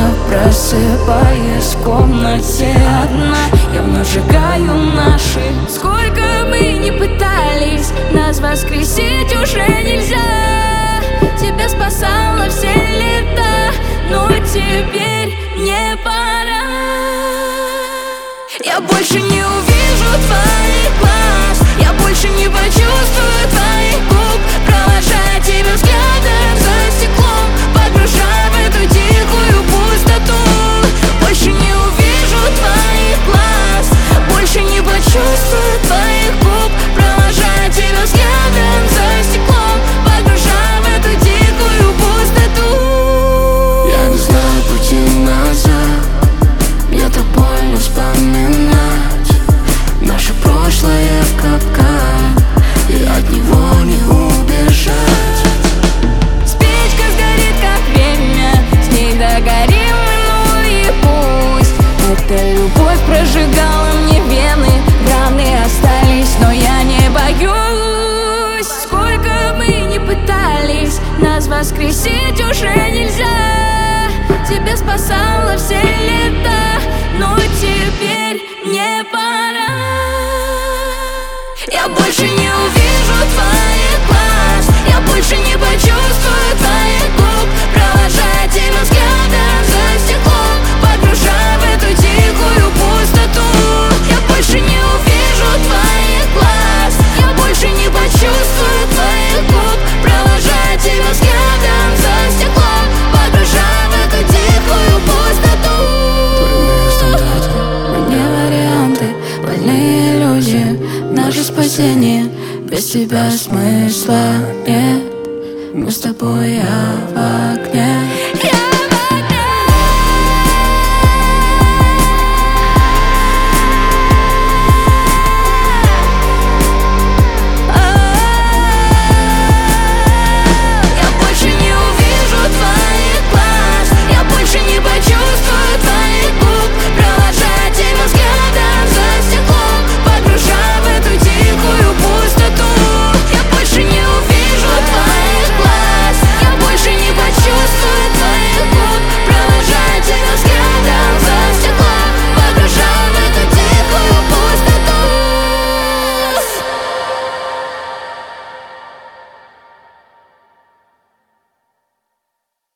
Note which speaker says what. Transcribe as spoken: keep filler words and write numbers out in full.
Speaker 1: просыпаясь в комнате одна, я вновь сжигаю наши.
Speaker 2: Сколько мы не пытались, нас воскресить уже нельзя. Тебя спасала все лета, но теперь мне пора. Я больше не увижу твоих глаз, я больше не почувствую твоих губ, провожая тебя взглядом за стеклом, погружая в эту дикую пустоту. Больше не увижу твоих глаз, больше не почувствую твоих губ, провожая тебя взглядом за стеклом, погружая в эту дикую пустоту.
Speaker 1: Я не знаю пути назад, мне так больно вспоминать наше прошлое в капкан, и от него не убежать.
Speaker 2: Спичка сгорит как время, с ней догорим мы, ну и пусть. Эта любовь прожигала мне вены, раны остались, но я не боюсь. Сколько мы не пытались, нас воскресить уже нельзя. Тебя спасала все лета, но теперь мне пора. Я больше не увижу твоих глаз, я больше не почувствую твоих губ, провожая тебя взглядом за стеклом, погружая в эту дикую пустоту. Я больше не увижу твоих глаз, я больше не почувствую твоих губ, провожая тебя взглядом за стеклом, погружая в эту дикую пустоту.
Speaker 1: Двойные стандарты,
Speaker 2: Мы не варианты, больные иллюзии, наше спасение. Без тебя смысла нет, мы с тобой авокадо.